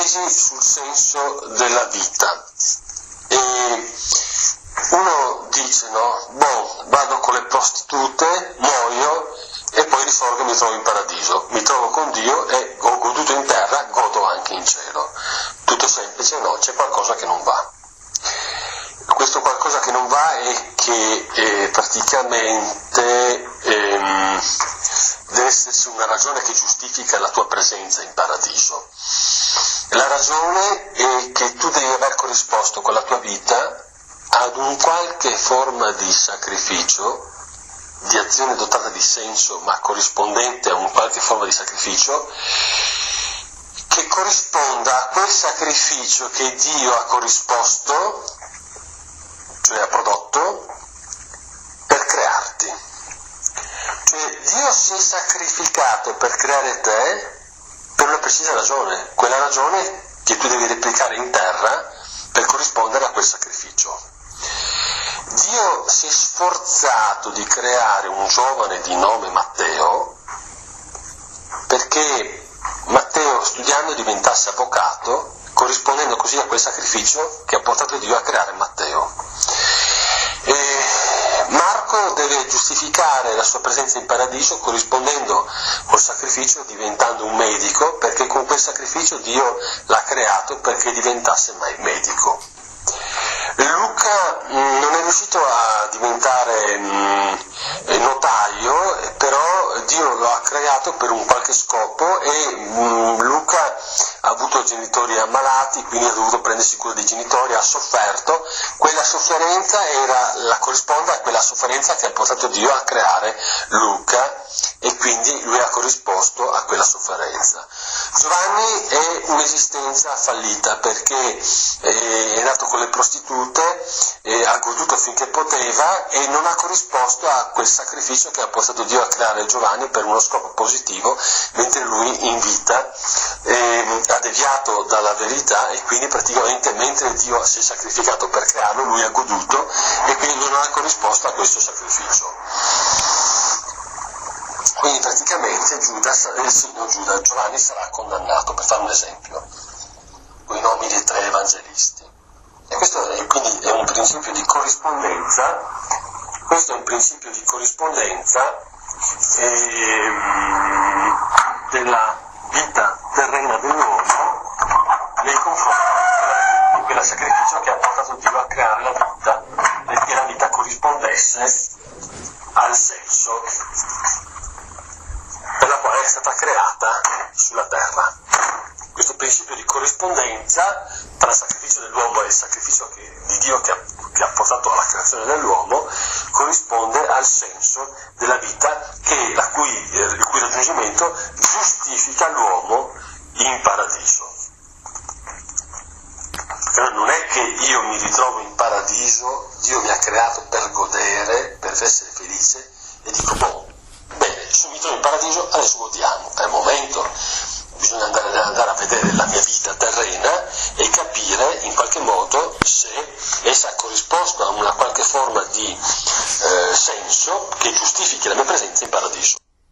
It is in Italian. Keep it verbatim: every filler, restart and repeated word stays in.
tesi sul senso della vita. E uno dice, no, boh, vado con le prostitute, muoio e poi risorgo e mi trovo in paradiso, mi trovo con Dio e ho goduto in terra, godo anche in cielo. Tutto semplice? No, c'è qualcosa che non va. Questo qualcosa che non va è che eh, praticamente ehm, deve esserci una ragione che giustifica la tua presenza in paradiso. La ragione è che tu devi aver corrisposto con la tua vita ad un qualche forma di sacrificio, di azione dotata di senso, ma corrispondente a un qualche forma di sacrificio, che corrisponda a quel sacrificio che Dio ha corrisposto, cioè ha prodotto, per crearti. Cioè Dio si è sacrificato per creare te per una precisa ragione, quella ragione che tu devi replicare in terra per corrispondere a quel sacrificio. Dio si è sforzato di creare un giovane di nome Matteo perché Matteo, studiando, diventasse avvocato, corrispondendo così a quel sacrificio che ha portato Dio a creare Matteo. E Marco deve giustificare la sua presenza in paradiso corrispondendo col sacrificio, diventando un medico, perché con quel sacrificio Dio l'ha creato perché diventasse mai medico. Luca mh, non è riuscito a diventare mh, notaio, però Dio lo ha creato per un qualche scopo e mh, Luca ha avuto genitori ammalati, quindi ha dovuto prendersi cura dei genitori, ha sofferto. Quella sofferenza era, la corrisponde a quella sofferenza che ha portato Dio a creare Luca e quindi lui ha corrisposto a quella sofferenza. Giovanni è un'esistenza fallita perché eh, è nato con le prostitute, eh, ha goduto finché poteva e non ha corrisposto a quel sacrificio che ha portato Dio a creare Giovanni per uno scopo positivo, mentre lui in vita eh, ha deviato dalla verità e quindi praticamente mentre Dio si è sacrificato per crearlo lui ha goduto e quindi non ha corrisposto a questo sacrificio. Quindi praticamente Giuda, eh, no, Giuda, Giovanni sarà condannato, per fare un esempio, con i nomi dei tre evangelisti. E questo è, quindi è un principio di corrispondenza, questo è un principio di corrispondenza eh, della vita terrena dell'uomo nei confronti di quel sacrificio che ha portato Dio a creare la vita, perché la vita corrispondesse al senso per la quale è stata creata sulla terra. Questo principio di corrispondenza tra il sacrificio dell'uomo e il sacrificio che, di Dio che ha, che ha portato alla creazione dell'uomo corrisponde al senso della vita che, la cui, eh, il cui raggiungimento giustifica l'uomo in paradiso. Però non è che io mi ritrovo in paradiso, Dio mi ha creato per godere, per essere felice e dico, boh, bene, adesso mi trovo in paradiso, adesso godiamo, è il momento, bisogna andare, andare a vedere la